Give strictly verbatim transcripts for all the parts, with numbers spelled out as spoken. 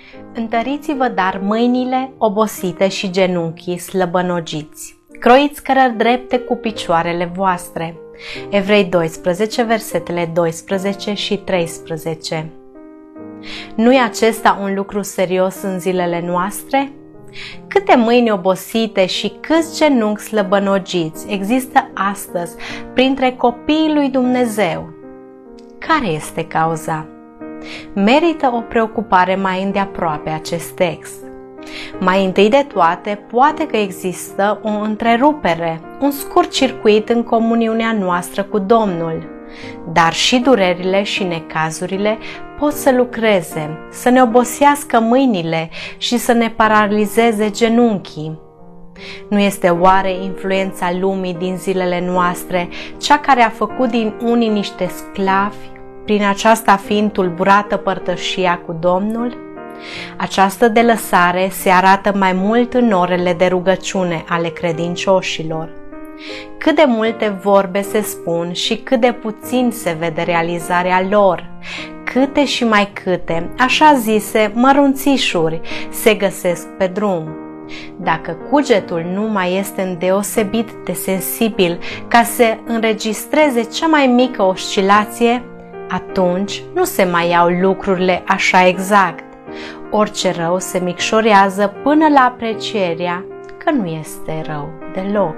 Întăriți-vă dar mâinile obosite și genunchii slăbănogiți. Croiți cărări drepte cu picioarele voastre. Evrei doisprezece, versetele doisprezece și treisprezece. Nu-i acesta un lucru serios în zilele noastre? Câte mâini obosite și câți genunchi slăbănogiți există astăzi printre copiii lui Dumnezeu? Care este cauza? Merită o preocupare mai îndeaproape acest text. Mai întâi de toate, poate că există o întrerupere, un scurt circuit în comuniunea noastră cu Domnul, dar și durerile și necazurile pot să lucreze, să ne obosească mâinile și să ne paralizeze genunchii. Nu este oare influența lumii din zilele noastre cea care a făcut din unii niște sclavi, prin aceasta fiind tulburată părtășia cu Domnul? Această delăsare se arată mai mult în orele de rugăciune ale credincioșilor. Cât de multe vorbe se spun și cât de puțin se vede realizarea lor, câte și mai câte, așa zise, mărunțișuri se găsesc pe drum. Dacă cugetul nu mai este îndeosebit de sensibil ca să înregistreze cea mai mică oscilație, atunci nu se mai iau lucrurile așa exact. Orice rău se micșorează până la aprecierea că nu este rău deloc.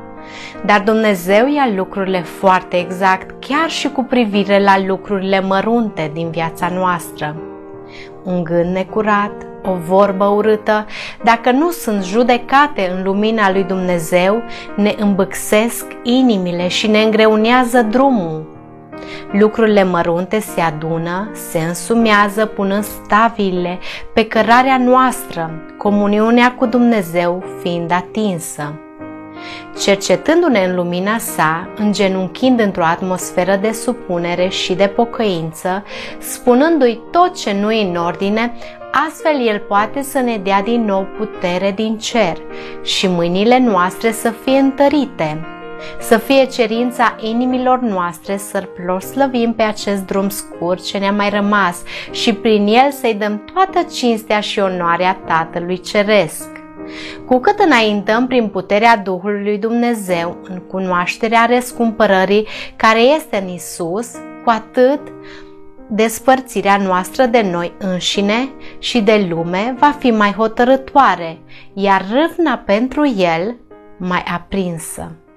Dar Dumnezeu ia lucrurile foarte exact, chiar și cu privire la lucrurile mărunte din viața noastră. Un gând necurat, o vorbă urâtă, dacă nu sunt judecate în lumina lui Dumnezeu, ne îmbâxesc inimile și ne îngreunează drumul. Lucrurile mărunte se adună, se însumează punând stabiile pe cărarea noastră, comuniunea cu Dumnezeu fiind atinsă. Cercetându-ne în lumina sa, îngenunchind într-o atmosferă de supunere și de pocăință, spunându-i tot ce nu e în ordine, astfel El poate să ne dea din nou putere din cer și mâinile noastre să fie întărite. Să fie cerința inimilor noastre să slăvim pe acest drum scurt ce ne-a mai rămas și prin el să-i dăm toată cinstea și onoarea Tatălui Ceresc. Cu cât înaintăm prin puterea Duhului lui Dumnezeu în cunoașterea răscumpărării care este în Isus, cu atât despărțirea noastră de noi înșine și de lume va fi mai hotărâtoare, iar râvna pentru El mai aprinsă.